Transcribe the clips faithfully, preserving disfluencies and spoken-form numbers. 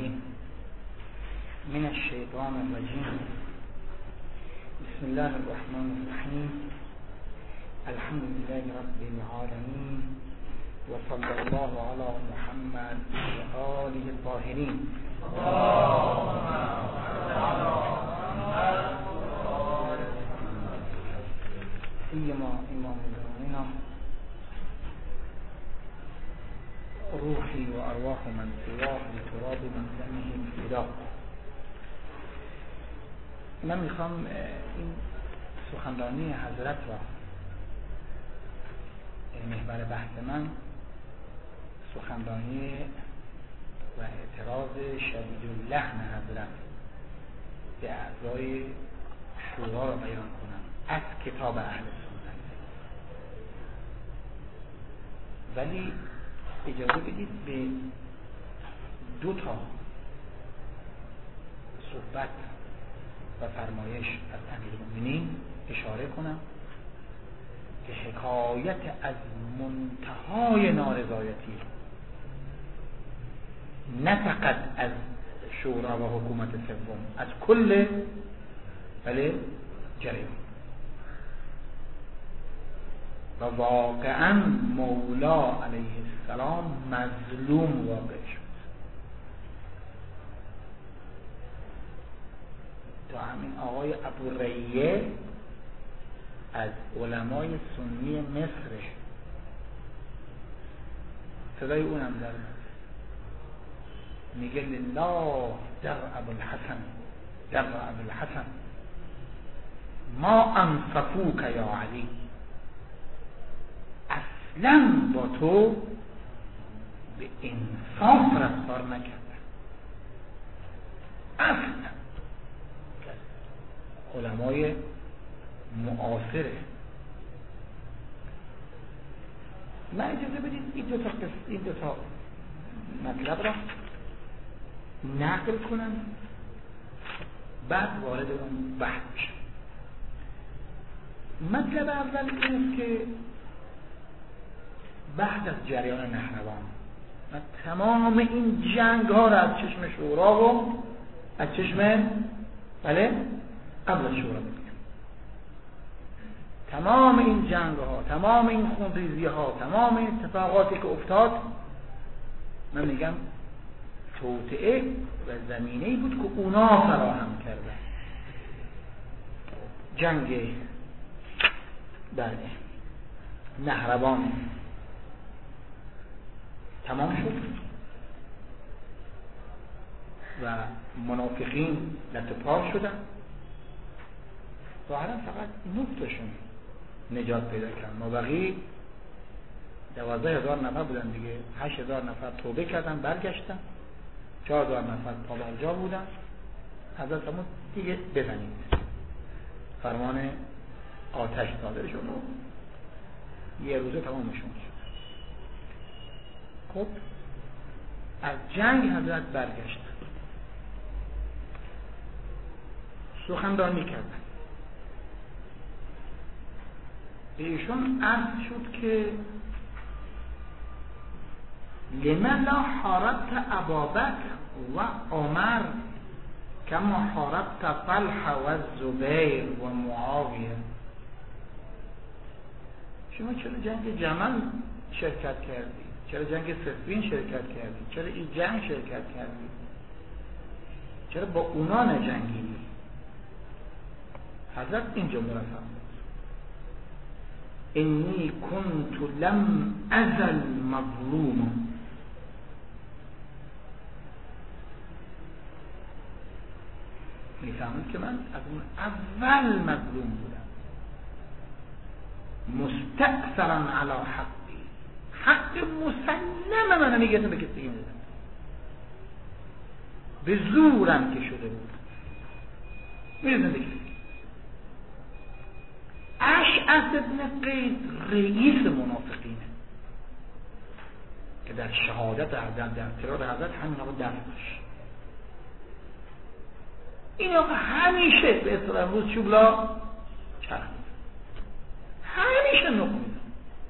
العليم من الشيطان الرجيم. بسم الله الرحمن الرحيم. الحمد لله رب العالمين، وصلى الله على محمد وآله الطاهرين. سيما إمام المؤمنين روحي وأرواح من سواه لتراب من دمه الفداء. من میخوام این سخنرانی حضرت را، محور بحث من سخنرانی و اعتراض شدید اللحن حضرت به اعضای شورا را بیان کنم از کتاب اهل سنت. ولی اجازه بدید به دو تا صحبت و فرمایش از امیرالمومنین اشاره کنم که حکایت از منتهای نارضایتی نه فقط از شورا و حکومت سوم، از کل بله جریان. و واقعا مولا علیه السلام مظلوم واقع شد. تا همین آقای ابو ریه از علمای سنی مصر، صدای اونم در میگه لله در ابوالحسن در ابوالحسن ما انصفوک یا علی، اصلا با تو به انصاف رفتار نکردن. اصلا علمای معاصره. من اجازه بدید این دو تا این دو تا مطلب را نقل کنم، بعد وارد اون بحث بشم. مطلب اول این است که بعد از جریان نهروان و تمام این جنگ ها را از چشم شورا و از چشم بله قبل از شورا بگیم، تمام این جنگ ها، تمام این خونریزی ها، تمام این اتفاقاتی که افتاد، من میگم توطئه و زمینه‌ای بود که اونا فراهم کردن. جنگ بله نهروان تمام شد و منافقین لطپار شدن. ظاهرا فقط نه تاشون نجات پیدا کردن، مابقی دوازده هزار نفر بودن دیگه. هشت هزار نفر توبه کردن برگشتن، چهار هزار نفر پابرجا بودن. حضرت فرمود دیگه بزنید، فرمان آتش صادر شد و یه روزه تمامشون شد. خب از جنگ حضرت برگشتن، سخنرانی کردن. به ایشون عرض شد که لمن لا حاربت ابابکر و عمر کما حاربت طلحه و زبیر و معاویه. شما چرا جنگ جمل شرکت کردی؟ چرا جنگ صفین شرکت کردی؟ چرا این جنگ شرکت کردی؟ چرا با اونا نجنگیدی؟ حضرت این جمله را فرمود: انی کنت لم ازل مظلوم. میفهمید که من از اون اول مظلوم بودم، مستأثرا علی حقی، حق مسلم من نمیگه به کسی میدادم، به زورم که شده بود میدادم به کسی. اشعث ابن قیس رئیس منافقینه که در شهادت حضرت، در ترور حضرت همین آقا دست داشت. این آقا همیشه به اصطلاح امروز چوبلا چرخ همیشه نق میزن،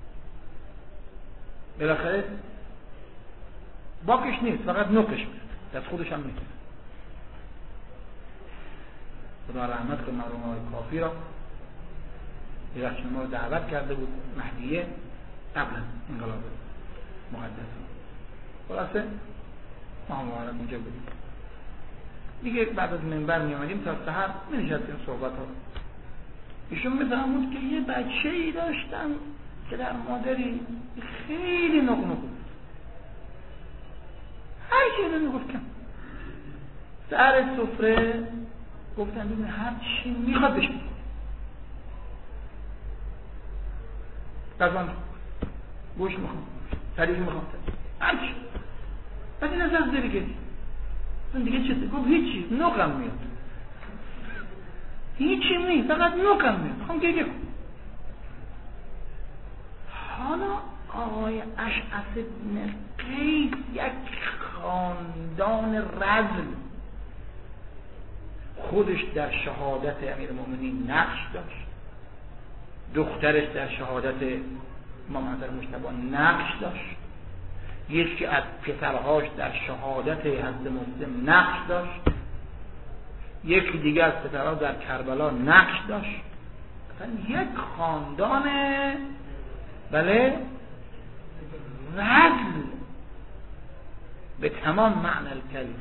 بالاخره باکش نیست، فقط نقش میزن. دست خودش هم میکنه. خدا رحمت کنه مرحوم آقای کافی را، یه وقت ما رو دعوت کرده بود مهدیه قبل از انقلاب مقدس. خلاصه ما هم وارد اونجا بودیم دیگه. بعد از منبر می اومدیم تا سحر می نشستیم صحبت ها. ایشون می فرمود که یه بچه ای داشتم که در مادری خیلی نقنق بود، هر چی رو می گفتم سر سفره گفتم ببین هر چی میخواد بشه قضا گوش میخوام طریق میخوام هر چی. بعد این از از داری گردی دیگه چه گفت هیچی نقم میاد، هیچی می فقط نقم میاد خواهم گریه کن. حالا آقای اشعث بن قیس یک خاندان رذل، خودش در شهادت امیرالمومنین نقش داشت، دخترش در شهادت امام حسن مجتبی نقش داشت، یکی از پسرهاش در شهادت حضرت مسلم نقش داشت، یکی دیگر از پسرها در کربلا نقش داشت. مثلا یک خاندان بله رذل به تمام معنی الکلمه.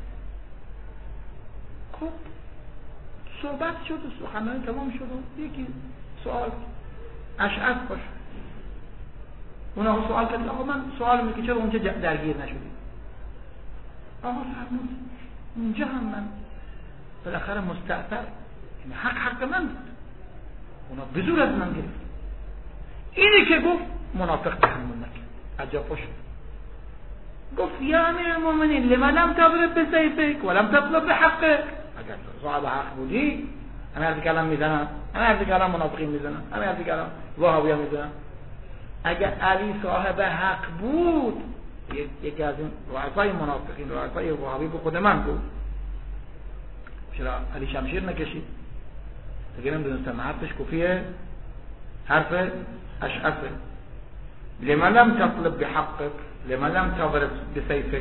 خب صحبت شد و سخنرانی تمام شد و یکی سوال اشعث باشه اونا سوال کرد آقا من سوال میکنم چرا اونجا درگیر نشدیم؟ آقا فرمود اونجا هم من بالاخره مستعفر این حق حق من بود، اونا بزور از من گرفت. اینی که گفت منافق تحمل نکرد از جا پشت گفت یا امیر المؤمنین لما لم تضرب بسیفک ولم تطلب بحقک. اگر صاحب حق بودی همه حرفی که الان میزنن، همه حرفی که الان منافقین میزنن، همه حرفی که الان وهابیا میزنن. اگر علی صاحب حق بود، یکی از این رؤسای منافقین رؤسای وهابی به خود من بود، چرا علی شمشیر نکشید؟ دیگه نمیدونستم حرفش کفیه، حرف اشعثه. لما لم تطلب بحقك لما لم تضرب بسيفك.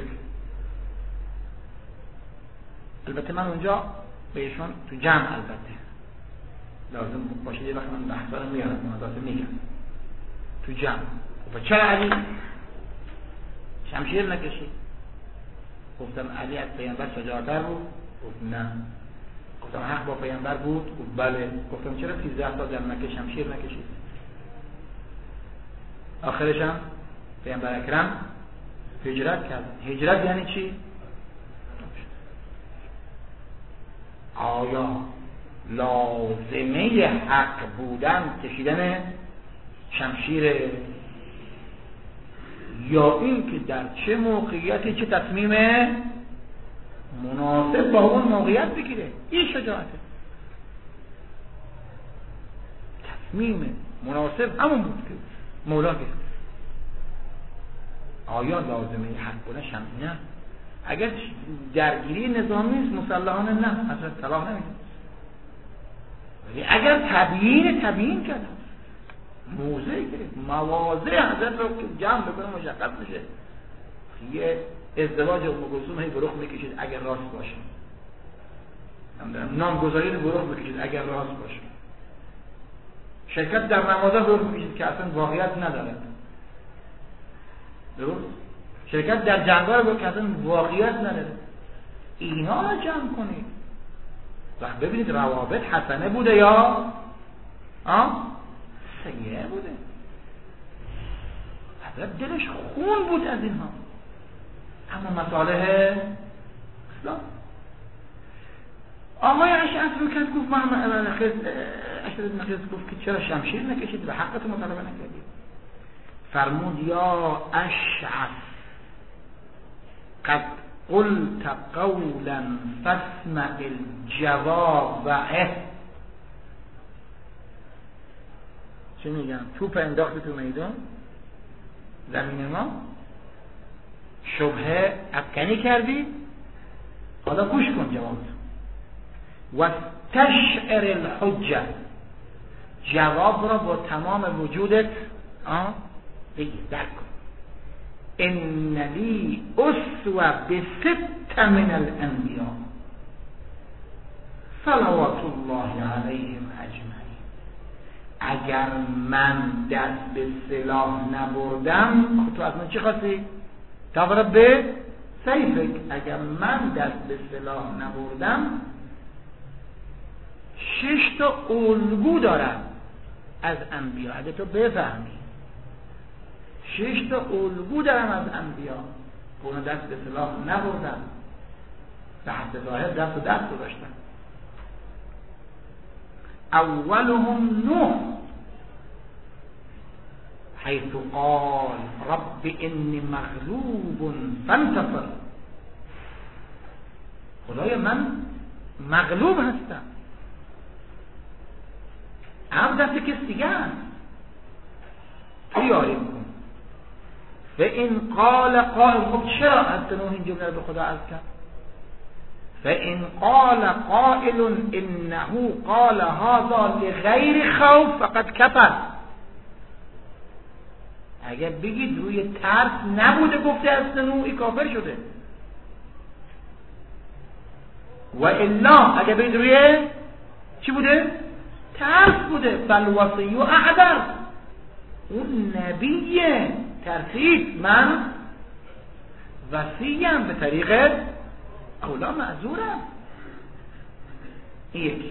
البته من اونجا بهشون تو جمع البته لازم باشه یه وقت من بحثا رو میارم مناظرات میگم تو جمع. خب چرا علی شمشیر نکشید؟ گفتم علی از پیامبر شجاعتر بود؟ گفت نه. گفتم حق با پیامبر بود؟ گفت بله. گفتم چرا سیزده سال در مکه شمشیر نکشید؟ آخرش هم پیامبر اکرم هجرت کرد. هجرت یعنی چی؟ آیا لازمه حق بودن کشیدن شمشیر یا این که در چه موقعیتی چه تصمیم مناسب با اون موقعیت بگیره؟ این شجاعته. تصمیم مناسب همون بود که مولا گرفت. آیا لازمه حق بودن شمشیر؟ نه. اگر درگیری نظامی است مسلحانه نه، اصلا صلاح نمیده. ولی اگر تبیین تبیین کرد موضع گرفت مواضع حضرت رو که جمع بکنه مشخص میشه. یه ازدواج ام کلثوم هی برخ میکشید اگر راست باشه، نامگذاری رو برخ میکشید اگر راست باشه، شرکت در نمازها برخ میکشید که اصلا واقعیت نداره، درست؟ شرکت در جنگ‌ها رو که اصلا واقعیت نداره. اینا رو جمع کنید و ببینید روابط حسنه بوده یا آه سیئه بوده. حضرت دلش خون بود از اینها، اما مصالح اسلام. آقای اشعث رو کرد گفت محمد اشعث بن قیس گفت که چرا شمشیر نکشید و حقت مطالبه نکردید؟ فرمود یا اشعث قد قلت قولا فاسمع الجواب. چه میگم؟ توپ انداختی تو میدان زمین ما، شبهه افکنی کردی، حالا گوش کن جواب و تشعر الحجه، جواب را با تمام وجودت بگی درک کن. ان لی اسوه بست كنت من الانبیاء صلوات الله علیهم اجمعین. اگر من دست به سلاح نبردم، تو از من چی خواستی؟ تضرب به سیفک. اگر من دست به سلاح نبردم، شش تا الگو دارم از انبیا. اگه تو بفهمی شش تا الگو دارم از انبیا، اون دست به سلاح نبردم، به حد ظاهر دست و دست گذاشتم. اولهم نوح حيث قال رب انی مغلوب فانتصر. خدای من مغلوب هستم، هم دست کس دیگه هست، تو یاری کن. و این قال قائل، خب چرا حضرت نوح این جمله رو به خدا عرض کرد؟ فإن قال قائل إنه قال هذا لغیر خوف فقد کفر. اگر بگید روی ترس نبوده گفته از نوحی، کافر شده. و الا اگر بگید روی چی بوده؟ ترس بوده. فالوصی و اعذر، اون نبی ترتیب، من وصیم به طریق اولا معذورم. این یکی.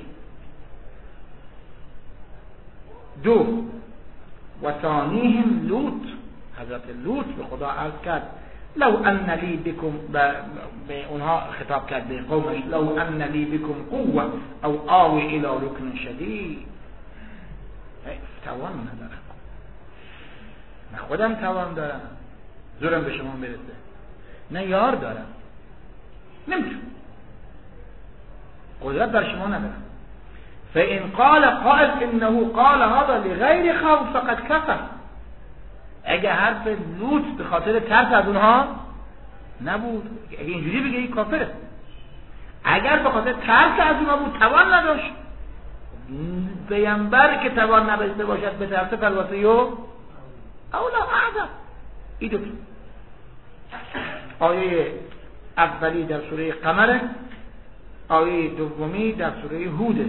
دو، و ثانیهم لوط. حضرت لوط به خدا عرض کرد لو ان لی بکم، به اونها خطاب کرد به قومش، لو ان لی بکم قوه او آوی الى رکن شدید. توان ندارم، نه خودم توان دارم زورم به شما برسه، نه یار دارم، نمیتونم، قدرت بر شما ندارم. فإن قال قائل انه قال هذا لغیر خوف فقد کفر. اگه حرف لوط به خاطر ترس از اونها نبود، اگه اینجوری بگه این کافره. اگر به خاطر ترس از اونها بود، توان نداشت. پیامبر که توان نداشته باشد به ترس فالوصی و اولا اعذر. این دو آیه اولی در سوره قمر، آیه دومی در سوره هود.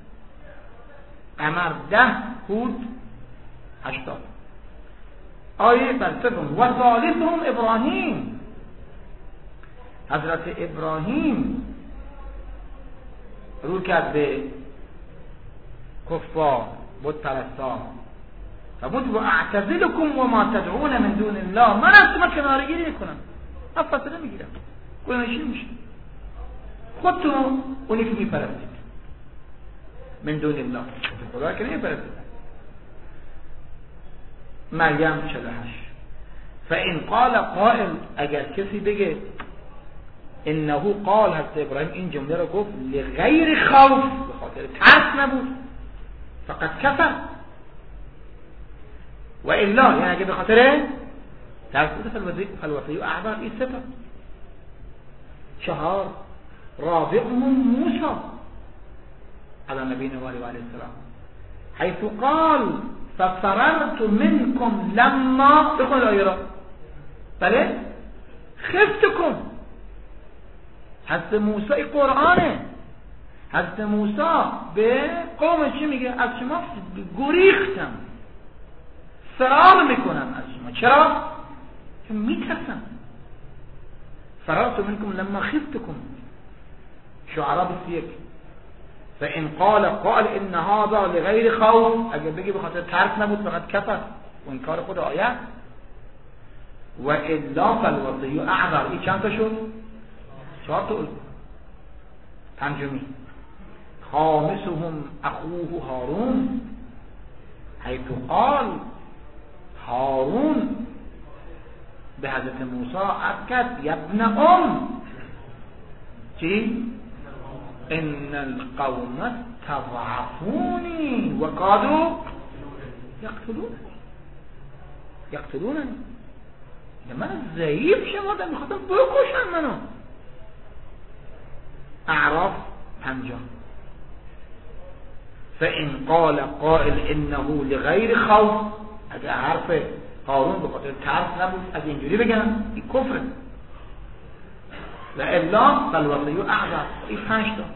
قمر ده، هود هشتاد. آیه برسفون و ثالثهم ابراهیم. حضرت ابراهیم رو کرد به کفار بت پرستان، فبود و اعتزلکم و ما تدعون من دون الله. من از شما کنارگیری میکنم، من فاصله میگیرم، گناهشین میشه. خودتون اونی که میپرستید من دون الله، خدا که نمیپرستید. مریم چهل و هشت. فإن قال قائل، اگر کسی بگه انه قال، حضرت ابراهیم این جمله رو گفت لغیر خوف، به خاطر ترس نبود، فقط کفر. و الا، یعنی اگه به خاطر ترس بود، فالوصی و اعذر. این سه تا. چهار، رابعهم موسی علی نبینا و علیه السلام حیث قال ففررت منکم لما، بخون آیه را، بله، خفتکم. حضرت موسی قرآنه. حضرت موسی به قومش چی میگه؟ از شما گریختم، فرار میکنم از شما. چرا؟ چون میترسم. فررت منکم لما خفتکم. شعراء بیست و یک. فإن قال قال ان هذا لغیر خوف، اگر بگی به خاطر ترس نبود فقط کفر و این کار خود آیت. و الا فالوصی اعذر. این چند تا شد؟ چهار تا. پنجمی، خامسهم اخوه هارون حیث قال، هارون به حضرت موسی عرض کرد یبن ام چی؟ ان القوم استضعفونی و کادوا یقتلوننی یقتلوننی. من ضعیف شمردم، میخواستم بکشن منو. اعراف پنجاه. فإن قال قائل انه لغیر خوف، اگر حرف هارون به خاطر ترس نبود، از اینجوری بگم این کفره. و الا فالوصی اعظم. این پنج تا.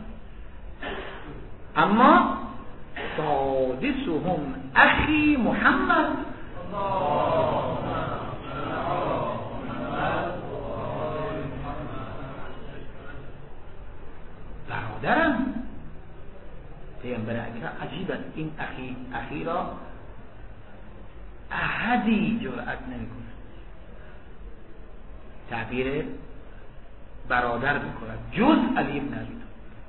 اما سادسهم اخی محمد، برادرم پیامبر اکرم. عجیب است این اخی اخی را احدی جرأت نمیکنه تعبیر برادر بکنه جز علی بن ابی طالب.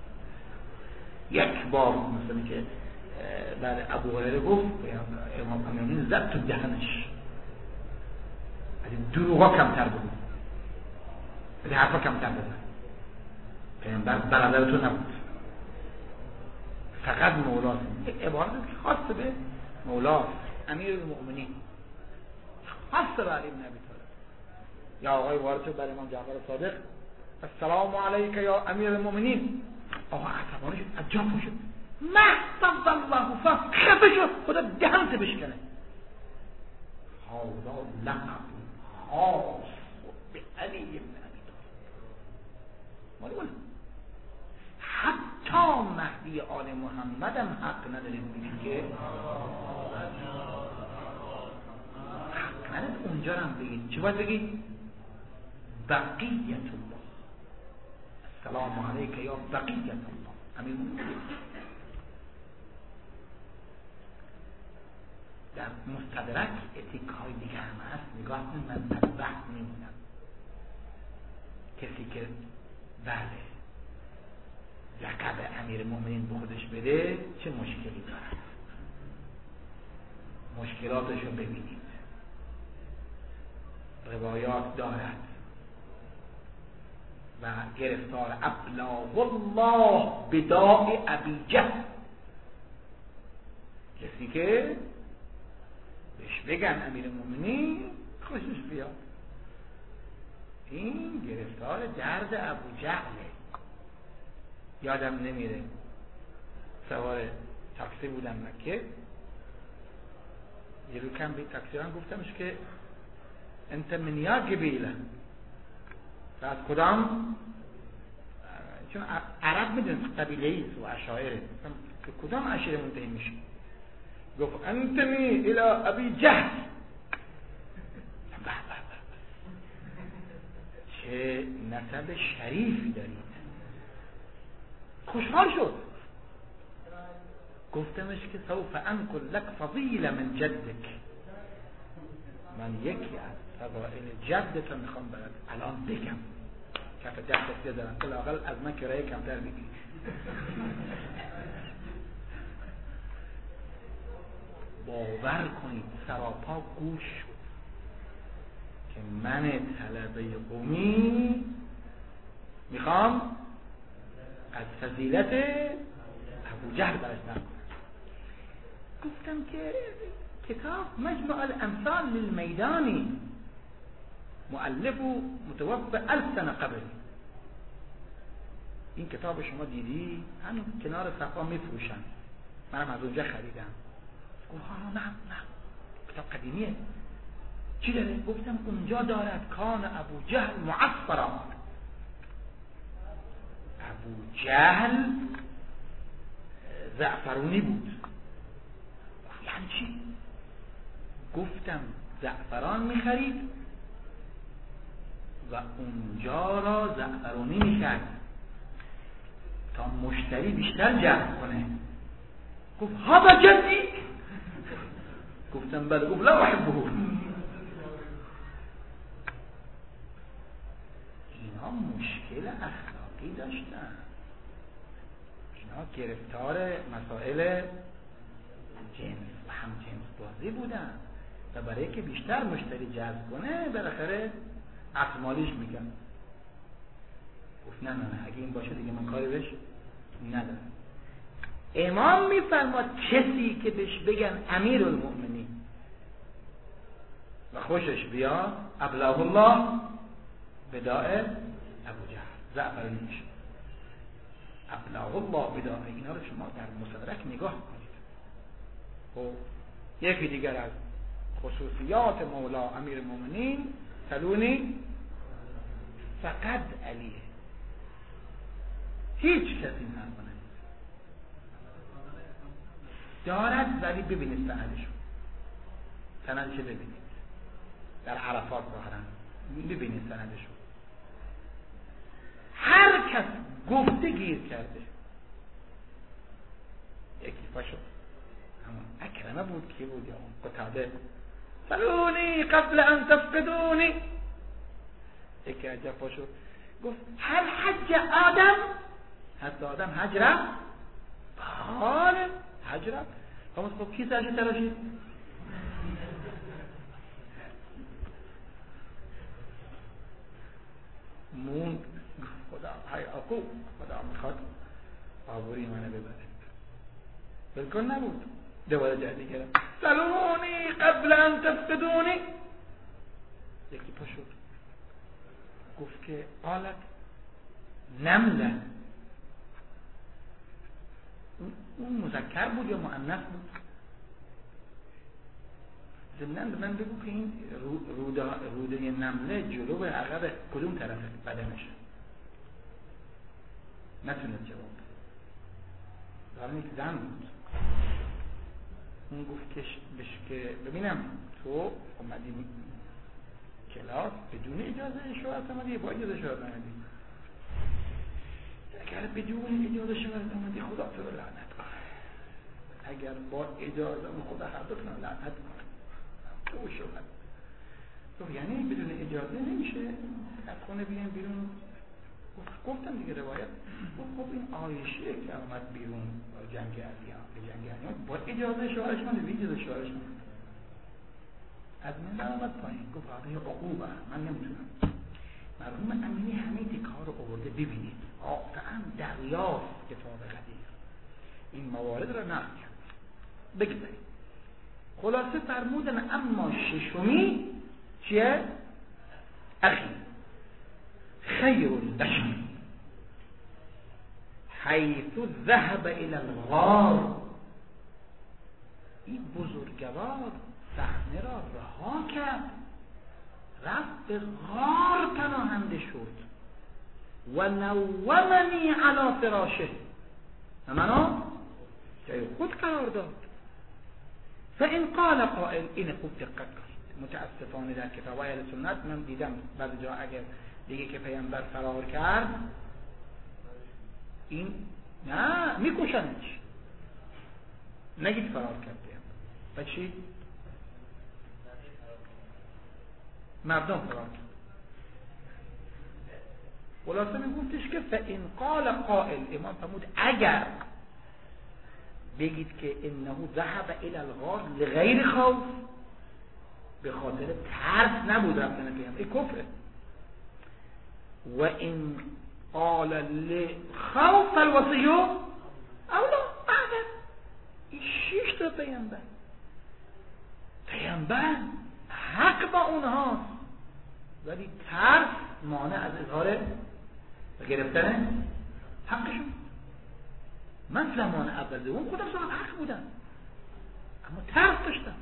یک بار مثلا که بعد ابو هریره گفت امام امیرالمومنین زد تو دهنش، از این دروغا کمتر بگو، از این حرفا کمتر بزن، پیامبر برادر تو نبود، فقط مولاست. یک عبارت که خاص به مولاست، امیرالمومنین خاص به علی بن ابی طالب. یا آقای وارد شد برای امام جعفر صادق، السلام علیک یا امیرالمومنین. آقا عصبانی شد، از جا پا شد، محتفظ الله فا خفه شد، خدا دهنت بشکنه. هذا لقب خاص به علی بن ابی طالب. مالی اون حتی مهدی آل محمد هم حق نداره بگید که حق نداره اونجا هم بگید. چی باید بگید؟ بقیت الله، السلام علیک یا بقیت الله امیر مومنین. در مستدرک اتیک های دیگه هم هست، نگاه کنید. من از بحث میمونم کسی که بله لقب امیر مومنین به خودش بده چه مشکلی دارد. مشکلاتش رو ببینید، روایات دارد و گرفتار ابلاه الله بداء ابی جهل، کسی که بهش بگن امیر مومنین خوشش بیاد، این گرفتار درد ابو جهله. یادم نمیره سوار تاکسی بودم مکه، یه رو کم به تاکسیران گفتمش که انت من یا قبیله، و از کدام، چون عرب میدونست قبیله ایست و اشاعره، که کدام عشیره منتهی میشه؟ گفت انتمی الى ابی جهل. به به به چه نسب شریفی دارید. خوشحال شد. گفتمش که سوف انقل لک فضیل من جدک، من یکی از فضائل جدت میخوام برات الان بگم، کف دست دارم الاقل از من کرایه کمتر بگیری. باور کنید سراپا گوش شد که من طلبه قومی میخوام از فضیلت ابو جهل برش نکنم. گفتم که کتاب مجموع الامثال للمیدانی، مؤلف و متوفى الف سنه قبل. این کتاب شما دیدی؟ همین کنار صفا میفروشن، منم از اونجا خریدم. گفت ها نه نه کتاب قدیمیه. چی داره؟ گفتم اونجا دارد کان ابو جهل معصرا. ابو جهل زعفرونی بود. گفت یعنی چی؟ گفتم زعفران میخرید و اونجا را زعفرونی میکرد تا مشتری بیشتر جذب کنه. گفت هذا جدی؟ گفتم بله. گفت لا احبه. اینا مشکل اخلاقی داشتن، اینا گرفتار مسائل جنس و هم جنس بازی بودن و برای که بیشتر مشتری جذب کنه بالاخره احتمالیش میگن. گفت نه نه نه اگه این باشه دیگه من کاری بهش ندارم. امام میفرماد کسی که بهش بگن امیر المؤمنین و خوشش بیاد ابلاه الله بداء ابو جهل زعفرانی میشه. ابلاه الله بداء، اینا رو شما در مصدرک نگاه کنید. خب یکی دیگر از خصوصیات مولا امیر المؤمنین سلونی فقط علیه. هیچ کسی این حرف نمیزنه. دارد ولی ببینید سندشو، سندشو ببینید در عرفات ظاهرا ببینید سندشو. هر کس گفته گیر کرده. یکی پاشو همون اکرمه بود کی بود یا اون قتاده سلونی قبل ان تفقدونی. یکی عجب پاشو گفت هر حج آدم حتی آدم حج رفت بله حج رفت. خب کی سرش تراشید؟ مون خدا های آقو خدا میخواد آبوری منو ببره. بلکن نبود. دوباره جدی کردم سلونی قبل ان تفقدونی. یکی پا شد گفت که قالت نمله. اون مذکر بود یا مؤنث بود؟ ضمناً به من بگو که این روده, روده نمله جلو و عقب کدوم طرفه بدنشه؟ نتونست جواب دارم. یک زن بود. اون گفت که ببینم تو اومدی کلاس بدون اجازه شوهرت اومدی با اجازه شوهرت اومدی؟ اگر بدون اجازه شوهرت اومدی خدا تو رو لعنت کنه. اگر با اجازه خدا هر دو رو لعنت کنه. تو شوهر تو یعنی بدون اجازه نمیشه از خونه بیان بیرون؟ گفتم دیگه روایت. خب این عایشه که اومد بیرون جنگ علیان به جنگ علیان با اجازه شوهرش اومد به اجازه شوهرش اومد از من اومد پایین گفت آقای عقوبه من نمیتونم. مرحوم امینی همه تکار رو آورده ببینید واقعا دریاست کتاب قدیر این موارد رو نقل کرد. بگذارید خلاصه فرمودن اما ششمی چیه؟ اخی خیر البشر حیث ذهب الى الغار. این بزرگوار صحنه را رها کرد رفت به غار پناهنده شد و نومنی علی فراشه و منو جای خود قرار داد. فإن قال قائل این خوب دقت کنید. متاسفانه در کتاب‌های اهل سنت من دیدم بعضی جا اگر دیگه که پیامبر فرار کرد این نه میکشنش نگید فرار کرد پیامبر و چی؟ مردم فرار کرد. خلاصه میگفتش که فإن قال قائل امام فرمود اگر بگید که انه ذهب الى الغار لغیر خوف به خاطر ترس نبود رفتن پیامبر این کفره. و این قال لخوف الوصیو اولا بعد این شیش تا پیامبر پیامبر حق با اونهاست ولی ترس مانع از اظهار و گرفتن حقشون. من زمان اول دوم خودم صاحب حق بودم اما ترس داشتم.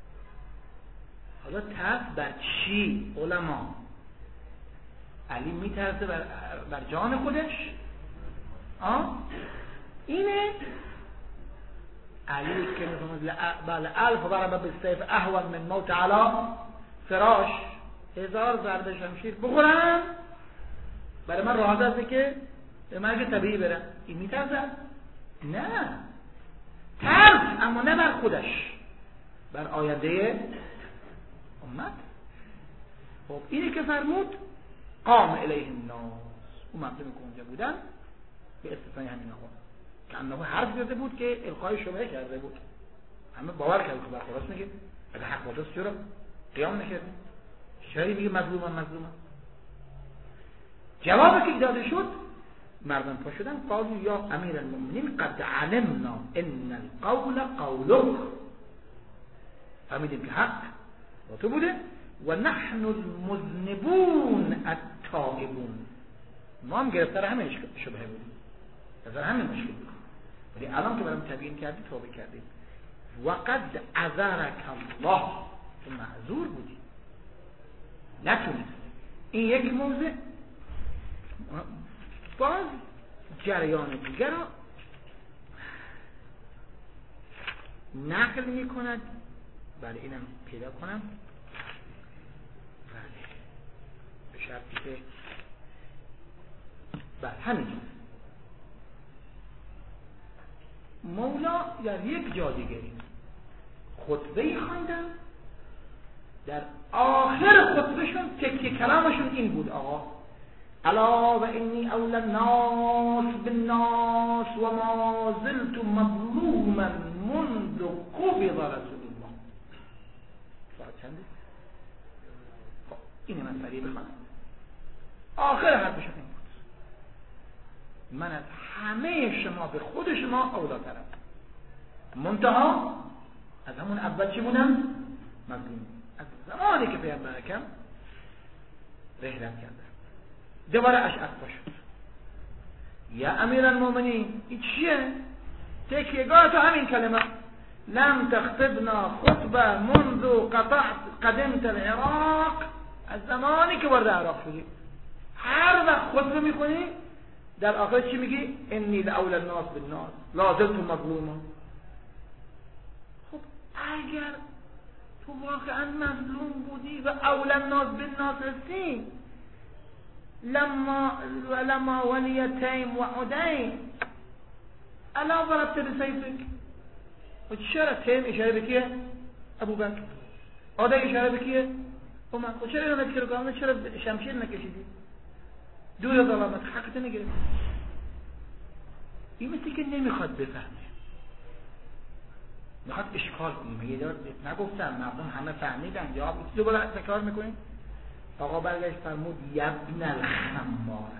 حالا ترس بر چی علما؟ علی میترسه بر, بر جان خودش؟ آه؟ اینه علی که میفهمد بله الف ضرب بالسیف اهون من موت علی فراش. هزار ضربه شمشیر بخورم برای من راحت است که به مرگ طبیعی برم. این میترسه؟ نه ترس اما نه بر خودش بر آینده امت. خب اینه که فرمود قام الیه الناس. اون مردمی که اونجا بودن به استثنای همین آقا که انه حرف زده بود که القای شبهه کرده بود همه باور کرد که برخوراست میگه اگه حق بودست چرا قیام نکرده چرا میگه مظلومم مظلومم. جوابی که داده شد مردم پا شدن قالوا یا امیر المؤمنین قد علمنا ان القول قولک. فهمیدیم که حق با تو بوده و نحن المذنبون التائبون. ما هم گرفتار همین شبهه بودیم نظر همین مشکل بود ولی الان که برام تبیین کردی توبه کردیم. و قد عذرک الله تو معذور بودی نتونست. این یک موضع باز جریان دیگر را نقل می کند. بله اینم پیدا کنم. بله به شرطی که بله همینجور مولا در یک جا دیگه خطبه‌ای خواندن، در آخر خطبهشون تکیه کلامشون این بود: آقا الا و انی اول الناس بالناس و ما زلت مظلوما منذ قبض رسول الله. ساعت چنده؟ خب اینه من سریع بخونم. آخر حرفشون این بود: من از همه شما به خود شما اولاترم، منتها از همون اول چی بودم؟ مظلوم. از زمانی که پیامبر اکرم رحلت کردم. دوباره اشعث شد: یا امیر المؤمنین، این چیه؟ تکیهگاه تو همین کلمه: لم تخطبنا خطبه منذ قطعت قدمت العراق. از زمانی که وارد عراق شدی هر وقت خطبه میخونی در آخر چی میگی؟ انی لاول الناس بالناس لا زلت مظلوما. خب اگر تو واقعا مظلوم بودی و اول الناس بالناس هستی، لما لما ولی تیم و عدین الا ضربت بسیفک. و چرا تیم اشاره بکیه؟ ابو بکر. عدی اشاره بکیه؟ عمر. و چرا اینو نکر کنم؟ چرا شمشیر نکشیدی؟ دور ظلامت حقت نگرفت. این مثل که نمیخواد بفهمه، میخواد اشکال کنیم. یه دار نگفتم مردم همه فهمیدن، جواب دوباره تکرار میکنیم. آقا برگشت فرمود: یبن الخمار،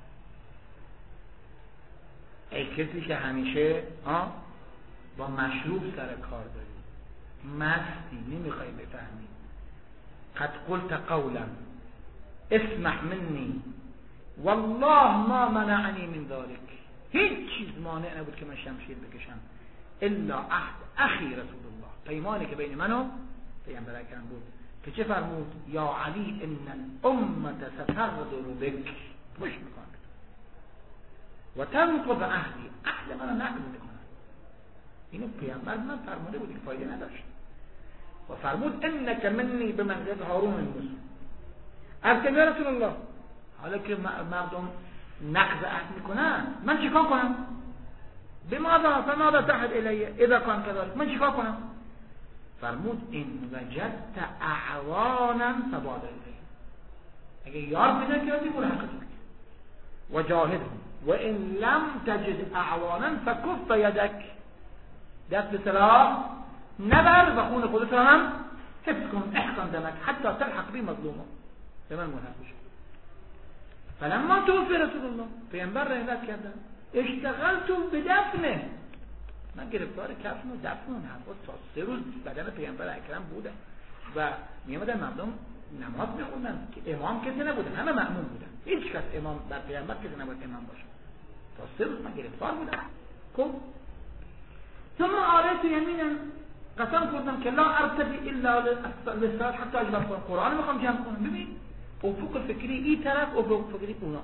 ای کسی که همیشه ها با مشروب سر کار داری، مستی، نمیخوای بفهمی. قد قلت قولا اسمع منی والله ما منعنی من ذلك. هیچ چیز مانع نبود که من شمشیر بکشم الا عهد اخی رسول الله، پیمانی که بین من و پیامبر اکرم بود که چه فرمود؟ یا علی ان الامه ستغدر بک، پوش میکنه و تنقض عهدی، عهد من رو نقض میکنه. اینو پیامبر من فرموده بود که فایده نداشت. و فرمود انک منی بمنزلت هارون من موسی. از که رسول الله حالا که مردم نقض عهد میکنن من چیکار کنم؟ بماذا فماذا تحد الیه اذا کان كذلك، من چیکار کنم؟ فرمود این وجدت اعوانا فبادر الیه، اگه یار پیدا کردی برو حقت بگیر و جاهدهم و ان لم تجد اعوانا فکف یدک، دست به سلاح نبر و خون خودت را هم حفظ کن، احکم دمک حتی تلحق بی مظلوما، به من ملحق بشی. فلما توفی رسول الله، پیامبر رحلت کردن، اشتغلت بدفنه، من گرفتار کفن و دفن و حرفا تا سه روز بدن پیامبر اکرم بودم و میامدن مردم نماز میخوندن که امام کسی نبودن، همه مأموم بودن، هیچ کس امام بر پیامبر کسی نبود امام باشه. تا سه روز من گرفتار بودم. خب ثم آريت يمينا، قسم خوردم که لا ارتدي الا للصلاه حتى اجمع قرآن میخوام جمع کنم. ببین افق فکری این طرف، افق فکری اونا.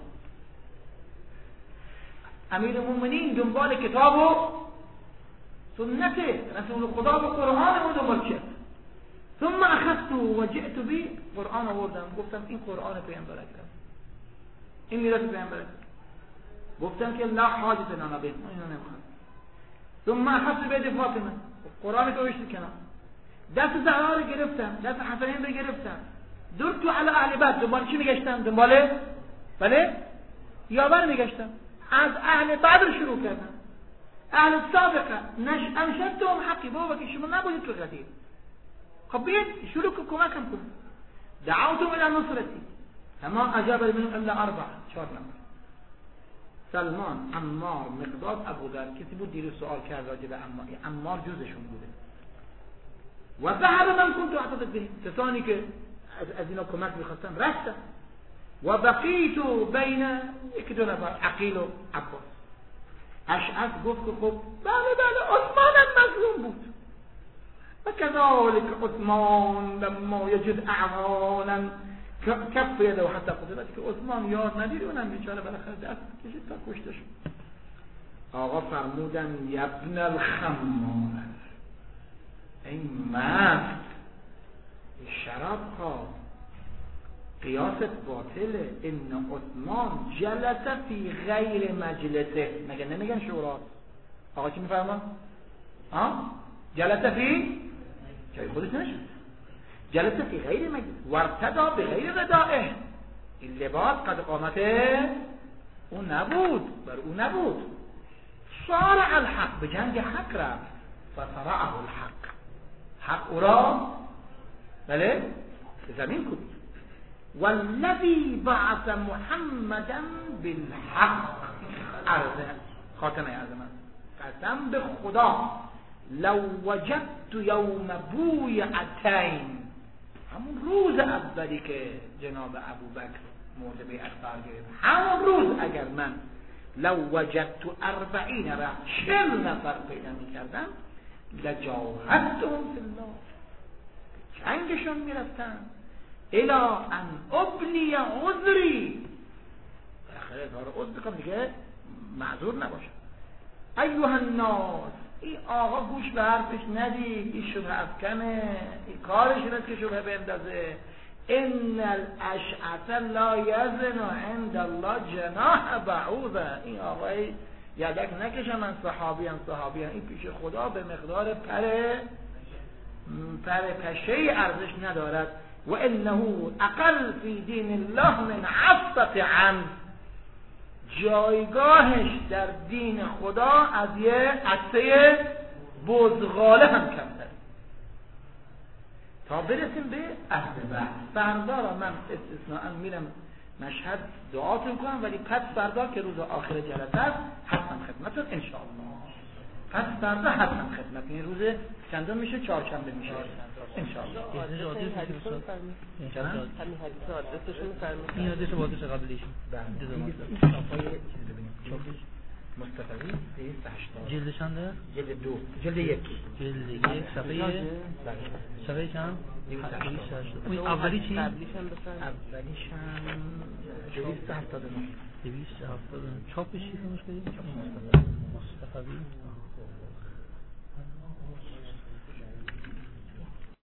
امیر المؤمنین دنبال کتاب و سنت رسول خدا و قرآن و دنبال چه. ثم اخذت و جئت بی قرآن آوردم، گفتم این قرآن پیامبر اکرم، این میراث پیامبر اکرم. گفتم که لا حاجت لنا به اینو نمیخوام. ثم اخذت بید فاطمه، قرآن رو گذاشتم کنار، دست زهرا رو گرفتم، دست حسنین رو گرفتم، دور تو علی اهل بیت دنبال چی میگشتم؟ دنبال بله یاور میگشتم. از اهل بدر شروع کردم، اهل سابقه نش انشدتهم حقی، بابا که شما نبودید تو قدیم، خب بیاید شروع که کمکم کنید. دعوتم الى نصرتی اما اجاب منهم الا اربع، چهار نفر: سلمان، عمار، مقداد، ابوذر. کسی بود دیروز سوال کرد راجع به عمار، عمار جزشون بوده. و ذهب من كنت اعتقد به، کسانی که از اینا کمک می‌خواستن رفتن. و بقیت بین یک دو نفر، عقیل و عباس. اشعث گفت که خب بله بله عثمان هم مظلوم بود و كذلك عثمان لما یجد اعوانا کف یده و حتی قتلت، که عثمان یار ندید اونم بیچاره بالاخره دست کشید تا کشته شد. آقا فرمودن یبن الخمار، این مست شراب خواه، قیاست باطله. ان عثمان جلس فی غیر مجلسه، مگه نمیگن شوراست؟ آقا چی میفرما؟ ها؟ جلس فی جای خودش نشد، جلس فی غیر مجلس وارتدا به غیر ردائه، این لباس قد قامته اون نبود، بر اون نبود. صارع الحق، به جنگ حق رفت، فصرعه الحق، حق او را بله به زمین کوبید. والذی بعث محمدا بالحق، عرضه خاتمه عظمت، قسم به خدا لو وجدت یوم بویعتین، همون روز اولی که جناب ابوبکر مورد بیعت قرار گرفت، همون روز اگر من لو وجدت اربعین را چل نفر پیدا میکردم لجاهدتهم فی الله، جنگشون میرفتم الی ان ابلی عذری، بالاخره اظهار عذر بکنم دیگه معذور نباشم. ایها الناس، این آقا گوش به حرفش ندی، این شبه افکنه، این کارش اینست که شبه بندازه. ان الاشعث لا یزن عند الله جناح بعوضه، این آقای یدک نکشه من صحابیم صحابیم، این پیش خدا به مقدار پر پر پشه ارزش ندارد. و انه اقل فی دین الله من عفت عمد، جایگاهش در دین خدا از یه عطسه بزغاله هم کمتر. تا برسیم به اهل بحث، فردا را من استثناء میرم مشهد دعاتون کنم، ولی پس فردا که روز آخر جلسه است حتما خدمتتون انشاءالله. پس فردا حتما خدمت، این روز چندم میشه؟ چهارشنبه میشه انشاءالله. همین حدیث آدرسشون فرمایید. این آدرس وادرس قبلیش. بله. این صفحه چیز ببینیم. چوبش مصطفی دویست و هشتاد. جلد چنده؟ جلد دو. جلد یک. جلد یک صفحه صفحه چند؟ دویست و هشتاد. اون اولی چی؟ قبلیش هم بفرمایید. اولیش هم دویست و هفتاد و نه. دویست و هفتاد و نه. چاپش چی مشکلی؟ مصطفی. مصطفی.